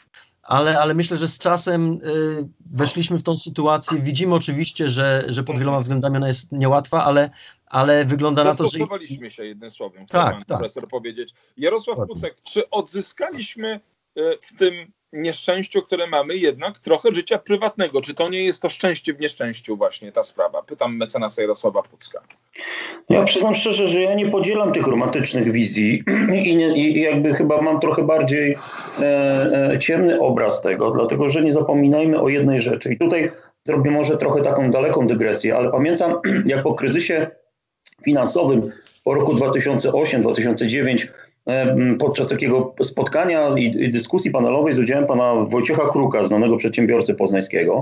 Ale, ale myślę, że z czasem y, weszliśmy w tą sytuację. Widzimy oczywiście, że, że pod wieloma względami ona jest niełatwa, ale, ale wygląda na to, że... Dostosowaliśmy się jednym słowem, tak, pan tak. profesor powiedzieć. Jarosław Pucek, czy odzyskaliśmy y, w tym nieszczęściu, które mamy, jednak trochę życia prywatnego? Czy to nie jest to szczęście w nieszczęściu właśnie ta sprawa? Pytam mecenasa Jarosława Pucka. Ja przyznam szczerze, że ja nie podzielam tych romantycznych wizji i, nie, i jakby chyba mam trochę bardziej e, e, ciemny obraz tego, dlatego że nie zapominajmy o jednej rzeczy. I tutaj zrobię może trochę taką daleką dygresję, ale pamiętam, jak po kryzysie finansowym po roku dwa tysiące ósmym dwa tysiące dziewiątym podczas takiego spotkania i, i dyskusji panelowej z udziałem pana Wojciecha Kruka, znanego przedsiębiorcy poznańskiego,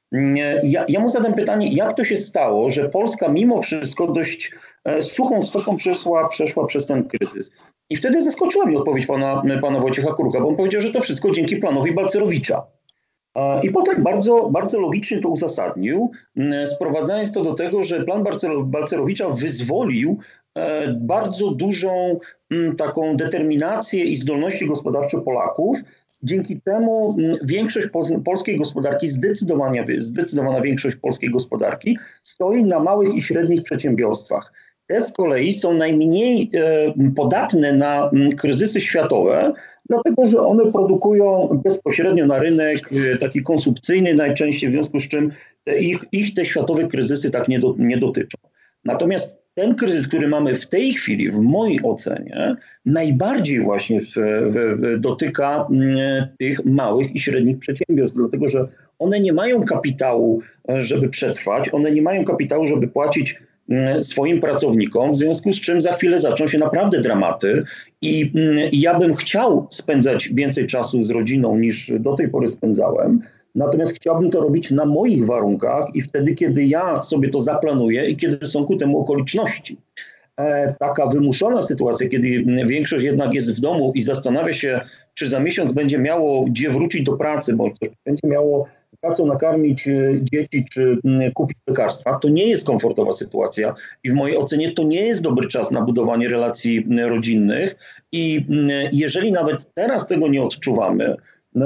ja, ja mu zadam pytanie, jak to się stało, że Polska mimo wszystko dość e, suchą stopą przeszła, przeszła przez ten kryzys. I wtedy zaskoczyła mnie odpowiedź pana, pana Wojciecha Kruka, bo on powiedział, że to wszystko dzięki planowi Balcerowicza. E, I potem bardzo, bardzo logicznie to uzasadnił, e, sprowadzając to do tego, że plan Balcerowicza wyzwolił e, bardzo dużą m, taką determinację i zdolności gospodarcze Polaków. Dzięki temu większość polskiej gospodarki, zdecydowana, zdecydowana większość polskiej gospodarki stoi na małych i średnich przedsiębiorstwach. Te z kolei są najmniej podatne na kryzysy światowe, dlatego że one produkują bezpośrednio na rynek taki konsumpcyjny najczęściej, w związku z czym ich, ich te światowe kryzysy tak nie, do, nie dotyczą. Natomiast ten kryzys, który mamy w tej chwili, w mojej ocenie, najbardziej właśnie w, w, dotyka tych małych i średnich przedsiębiorstw, dlatego że one nie mają kapitału, żeby przetrwać, one nie mają kapitału, żeby płacić swoim pracownikom, w związku z czym za chwilę zaczną się naprawdę dramaty i, i ja bym chciał spędzać więcej czasu z rodziną niż do tej pory spędzałem. Natomiast chciałbym to robić na moich warunkach i wtedy, kiedy ja sobie to zaplanuję i kiedy są ku temu okoliczności. E, taka wymuszona sytuacja, kiedy większość jednak jest w domu i zastanawia się, czy za miesiąc będzie miało gdzie wrócić do pracy, bądź też będzie miało pracą nakarmić dzieci, czy kupić lekarstwa, to nie jest komfortowa sytuacja i w mojej ocenie to nie jest dobry czas na budowanie relacji rodzinnych i jeżeli nawet teraz tego nie odczuwamy,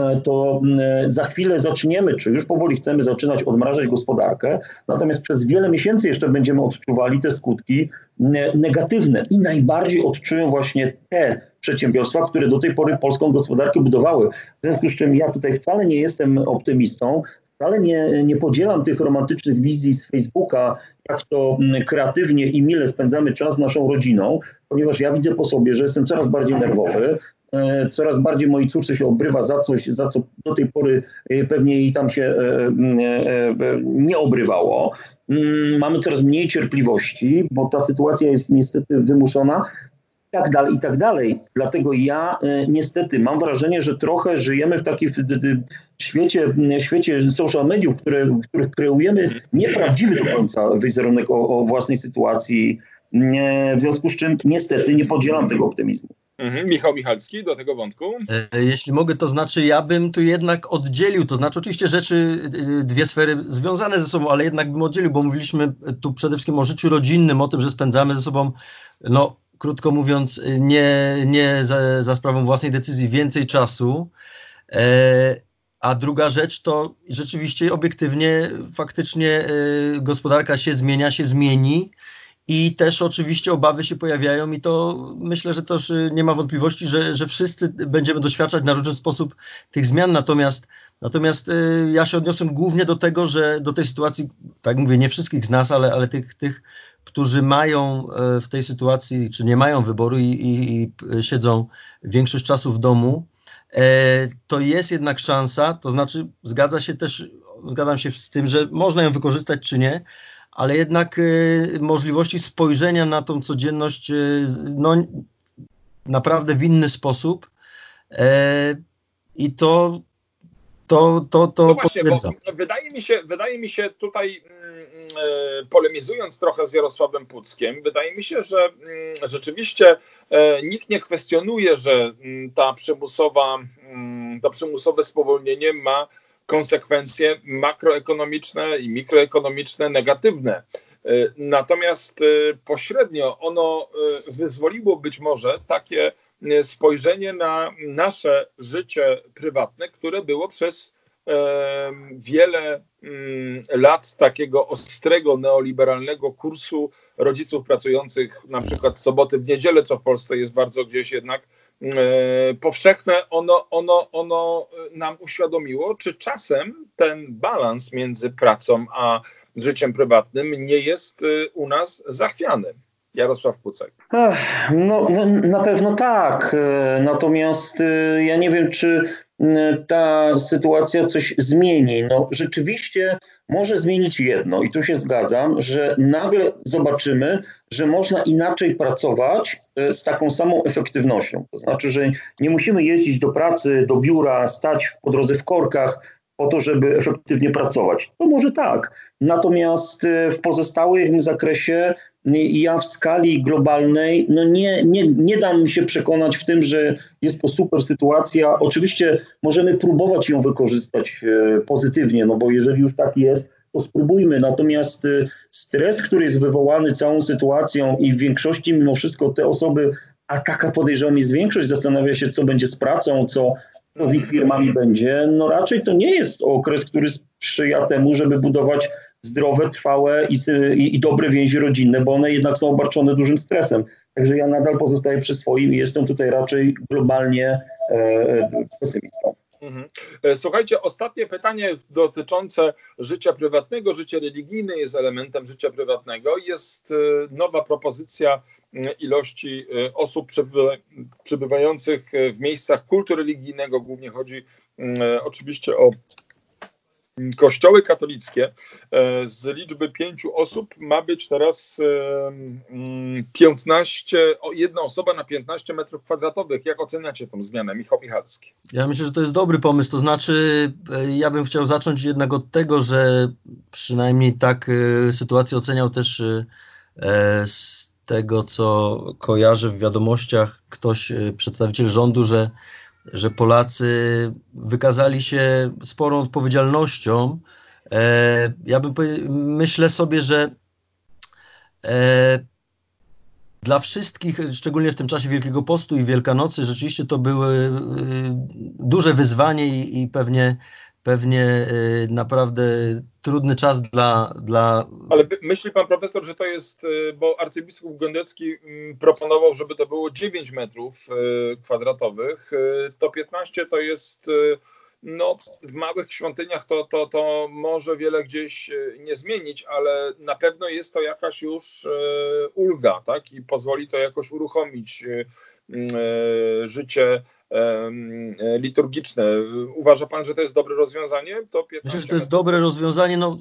to za chwilę zaczniemy, czy już powoli chcemy zaczynać odmrażać gospodarkę, natomiast przez wiele miesięcy jeszcze będziemy odczuwali te skutki negatywne i najbardziej odczują właśnie te przedsiębiorstwa, które do tej pory polską gospodarkę budowały. W związku z czym ja tutaj wcale nie jestem optymistą, wcale nie, nie podzielam tych romantycznych wizji z Facebooka, jak to kreatywnie i mile spędzamy czas z naszą rodziną, ponieważ ja widzę po sobie, że jestem coraz bardziej nerwowy, coraz bardziej mojej córce się obrywa za coś, za co do tej pory pewnie jej tam się nie obrywało. Mamy coraz mniej cierpliwości, bo ta sytuacja jest niestety wymuszona i tak dalej, i tak dalej. Dlatego ja niestety mam wrażenie, że trochę żyjemy w takim świecie, świecie social mediów, które, w których kreujemy nieprawdziwy do końca wizerunek o, o własnej sytuacji, w związku z czym niestety nie podzielam tego optymizmu. Mhm. Michał Michalski do tego wątku. Jeśli mogę, to znaczy ja bym tu jednak oddzielił, to znaczy oczywiście rzeczy, dwie sfery związane ze sobą, ale jednak bym oddzielił, bo mówiliśmy tu przede wszystkim o życiu rodzinnym, o tym, że spędzamy ze sobą, no krótko mówiąc, nie, nie za, za sprawą własnej decyzji więcej czasu, e, a druga rzecz to rzeczywiście obiektywnie, faktycznie e, gospodarka się zmienia, się zmieni. I też oczywiście obawy się pojawiają i to myślę, że też nie ma wątpliwości, że, że wszyscy będziemy doświadczać na różny sposób tych zmian. Natomiast, natomiast y, ja się odniosłem głównie do tego, że do tej sytuacji, tak mówię, nie wszystkich z nas, ale, ale tych, tych, którzy mają w tej sytuacji, czy nie mają wyboru i, i, i siedzą większość czasu w domu, e, to jest jednak szansa, to znaczy zgadza się też, zgadzam się z tym, że można ją wykorzystać czy nie, ale jednak y, możliwości spojrzenia na tą codzienność y, no, naprawdę w inny sposób e, i to to, to, to no właśnie, potwierdzam. Bo wydaje mi się, wydaje mi się tutaj polemizując trochę z Jarosławem Puckiem, wydaje mi się, że rzeczywiście nikt nie kwestionuje, że ta przymusowa, to przymusowe spowolnienie ma konsekwencje makroekonomiczne i mikroekonomiczne negatywne. Natomiast pośrednio ono wyzwoliło być może takie spojrzenie na nasze życie prywatne, które było przez wiele lat takiego ostrego, neoliberalnego kursu rodziców pracujących na przykład w soboty, w niedzielę, co w Polsce jest bardzo gdzieś jednak powszechne, ono, ono, ono nam uświadomiło, czy czasem ten balans między pracą a życiem prywatnym nie jest u nas zachwiany. Jarosław Pucek. Ech, no, no na pewno tak, natomiast ja nie wiem, czy ta sytuacja coś zmieni. No rzeczywiście może zmienić jedno i tu się zgadzam, że nagle zobaczymy, że można inaczej pracować z taką samą efektywnością. To znaczy, że nie musimy jeździć do pracy, do biura, stać po drodze w korkach po to, żeby efektywnie pracować. To może tak. Natomiast w pozostałym zakresie ja w skali globalnej no nie, nie, nie dam się przekonać w tym, że jest to super sytuacja. Oczywiście możemy próbować ją wykorzystać pozytywnie, no bo jeżeli już tak jest, to spróbujmy. Natomiast stres, który jest wywołany całą sytuacją i w większości mimo wszystko te osoby, a taka podejrzewam jest większość, zastanawia się, co będzie z pracą, co z ich firmami będzie, no raczej to nie jest okres, który sprzyja temu, żeby budować zdrowe, trwałe i, i, i dobre więzi rodzinne, bo one jednak są obarczone dużym stresem. Także ja nadal pozostaję przy swoim i jestem tutaj raczej globalnie e, pesymistą. Słuchajcie, ostatnie pytanie dotyczące życia prywatnego. Życie religijne jest elementem życia prywatnego. Jest nowa propozycja ilości osób przebywających w miejscach kultu religijnego. Głównie chodzi oczywiście o kościoły katolickie. Z liczby pięciu osób ma być teraz piętnaście, jedna osoba na piętnaście metrów kwadratowych. Jak oceniacie tą zmianę? Michał Michalski. Ja myślę, że to jest dobry pomysł. To znaczy, ja bym chciał zacząć jednak od tego, że przynajmniej tak sytuację oceniał też z tego, co kojarzę w wiadomościach ktoś, przedstawiciel rządu, że że Polacy wykazali się sporą odpowiedzialnością. E, ja bym myślę sobie, że e, dla wszystkich, szczególnie w tym czasie Wielkiego Postu i Wielkanocy, rzeczywiście to były e, duże wyzwanie i, i pewnie, pewnie e, naprawdę trudny czas dla, dla... Ale myśli pan profesor, że to jest, bo arcybiskup Gondecki proponował, żeby to było dziewięć metrów kwadratowych, to piętnaście to jest, no w małych świątyniach to, to, to może wiele gdzieś nie zmienić, ale na pewno jest to jakaś już ulga, tak? I pozwoli to jakoś uruchomić życie liturgiczne. Uważa pan, że to jest dobre rozwiązanie? To Myślę, że to jest dobre rozwiązanie. No,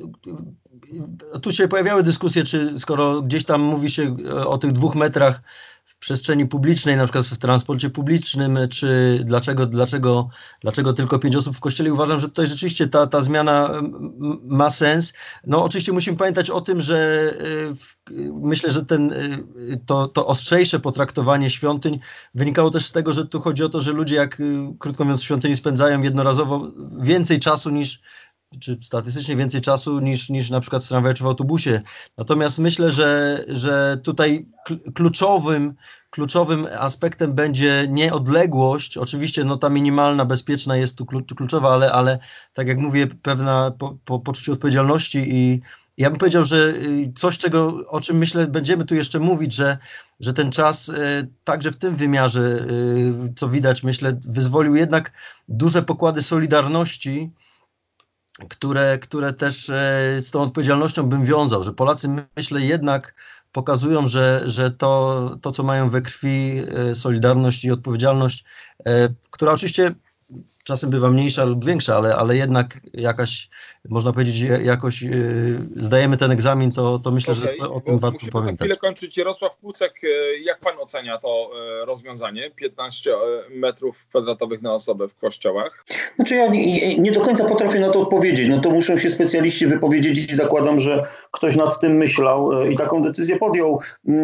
tu się pojawiały dyskusje, czy skoro gdzieś tam mówi się o tych dwóch metrach w przestrzeni publicznej, na przykład w transporcie publicznym, czy dlaczego, dlaczego, dlaczego tylko pięć osób w kościele. Uważam, że tutaj rzeczywiście ta, ta zmiana ma sens. No oczywiście musimy pamiętać o tym, że w, myślę, że ten, to, to ostrzejsze potraktowanie świątyń wynikało też z tego, że tu chodzi o to, że ludzie, jak krótko mówiąc w świątyni spędzają jednorazowo więcej czasu niż czy statystycznie więcej czasu niż, niż na przykład w tramwaju czy w autobusie. Natomiast myślę, że, że tutaj kluczowym, kluczowym aspektem będzie nie odległość. Oczywiście no, ta minimalna, bezpieczna jest tu kluczowa, ale, ale tak jak mówię, pewna po, po, poczucie odpowiedzialności i ja bym powiedział, że coś, czego, o czym myślę, będziemy tu jeszcze mówić, że, że ten czas także w tym wymiarze, co widać, myślę, wyzwolił jednak duże pokłady solidarności, które, które też z tą odpowiedzialnością bym wiązał, że Polacy, myślę, jednak pokazują, że, że to, to, co mają we krwi, solidarność i odpowiedzialność, która oczywiście czasem bywa mniejsza lub większa, ale, ale jednak jakaś, można powiedzieć, jakoś yy, zdajemy ten egzamin, to, to myślę, okay, że to, o tym warto pamiętać. Musimy za chwilę kończyć. Jarosław Pucek, jak pan ocenia to rozwiązanie? piętnaście metrów kwadratowych na osobę w kościołach? Znaczy ja nie, nie do końca potrafię na to odpowiedzieć. No to muszą się specjaliści wypowiedzieć i zakładam, że ktoś nad tym myślał i taką decyzję podjął.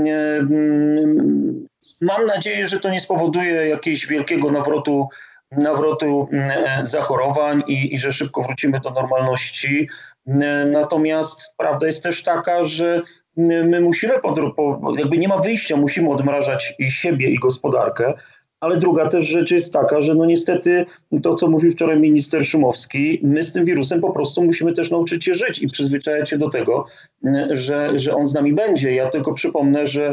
Mam nadzieję, że to nie spowoduje jakiegoś wielkiego nawrotu nawrotu zachorowań i, i że szybko wrócimy do normalności. Natomiast prawda jest też taka, że my musimy, jakby nie ma wyjścia, musimy odmrażać i siebie, i gospodarkę, ale druga też rzecz jest taka, że no niestety to, co mówił wczoraj minister Szumowski, my z tym wirusem po prostu musimy też nauczyć się żyć i przyzwyczajać się do tego, że, że on z nami będzie. Ja tylko przypomnę, że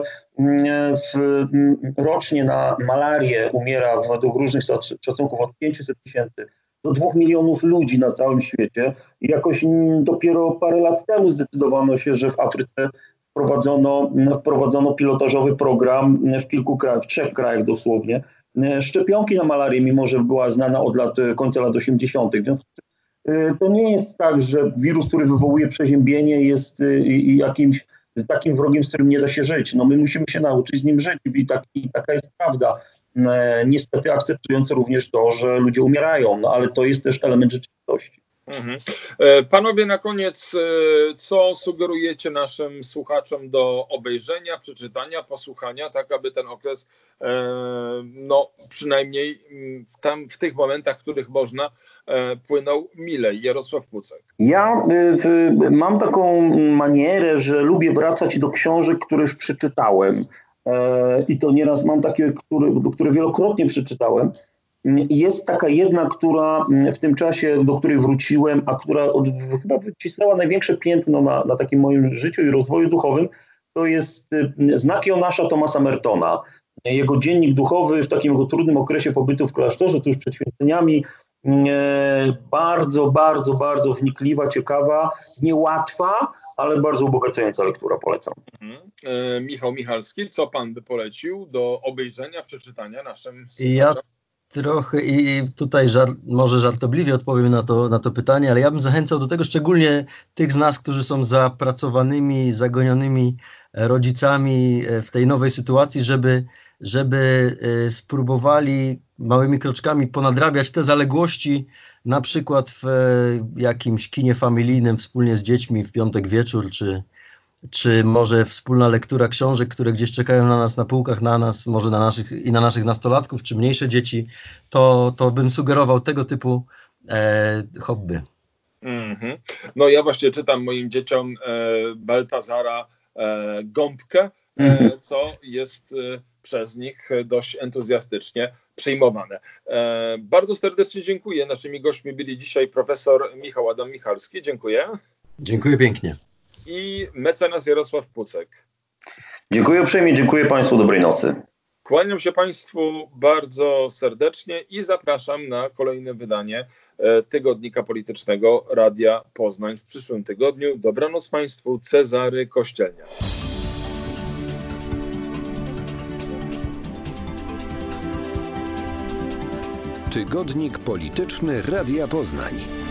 w, rocznie na malarię umiera według różnych szacunków od pięćset tysięcy do dwóch milionów ludzi na całym świecie. I jakoś dopiero parę lat temu zdecydowano się, że w Afryce wprowadzono, wprowadzono pilotażowy program w kilku krajach, w trzech krajach dosłownie, szczepionki na malarię, mimo że była znana od lat, końca lat osiemdziesiątych. Więc to nie jest tak, że wirus, który wywołuje przeziębienie, jest jakimś takim wrogiem, z którym nie da się żyć. No my musimy się nauczyć z nim żyć i, tak, i taka jest prawda. Niestety akceptując również to, że ludzie umierają, no ale to jest też element rzeczywistości. Mhm. Panowie, na koniec, co sugerujecie naszym słuchaczom do obejrzenia, przeczytania, posłuchania, tak aby ten okres, no przynajmniej w, tam, w tych momentach, w których można, płynął milej? Jarosław Pucek. Ja y, mam taką manierę, że lubię wracać do książek, które już przeczytałem. E, I to nieraz mam takie, które, które wielokrotnie przeczytałem. Jest taka jedna, która w tym czasie, do której wróciłem, a która od, chyba wycisnęła największe piętno na, na takim moim życiu i rozwoju duchowym, to jest Znak Jonasza Thomasa Mertona. Jego dziennik duchowy w takim jego trudnym okresie pobytu w klasztorze, tuż przed święceniami. Bardzo, bardzo, bardzo wnikliwa, ciekawa, niełatwa, ale bardzo ubogacająca lektura, polecam. Mhm. E, Michał Michalski, co pan by polecił do obejrzenia, przeczytania naszym słuchaczom? Ja trochę i tutaj żart, może żartobliwie odpowiem na to, na to pytanie, ale ja bym zachęcał do tego szczególnie tych z nas, którzy są zapracowanymi, zagonionymi rodzicami w tej nowej sytuacji, żeby, żeby spróbowali małymi kroczkami ponadrabiać te zaległości, na przykład w jakimś kinie familijnym wspólnie z dziećmi w piątek wieczór, czy, czy może wspólna lektura książek, które gdzieś czekają na nas na półkach, na nas, może na naszych i na naszych nastolatków, czy mniejsze dzieci, to, to bym sugerował tego typu e, hobby. Mm-hmm. No ja właśnie czytam moim dzieciom e, Baltazara e, Gąbkę, e, co jest e, przez nich dość entuzjastycznie przyjmowane. E, bardzo serdecznie dziękuję. Naszymi gośćmi byli dzisiaj profesor Michał Adam Michalski. Dziękuję. Dziękuję pięknie. I mecenas Jarosław Pucek. Dziękuję uprzejmie, dziękuję Państwu, dobrej nocy. Kłaniam się Państwu bardzo serdecznie i zapraszam na kolejne wydanie Tygodnika Politycznego Radia Poznań w przyszłym tygodniu. Dobranoc Państwu, Cezary Kościelniak. Tygodnik Polityczny Radia Poznań.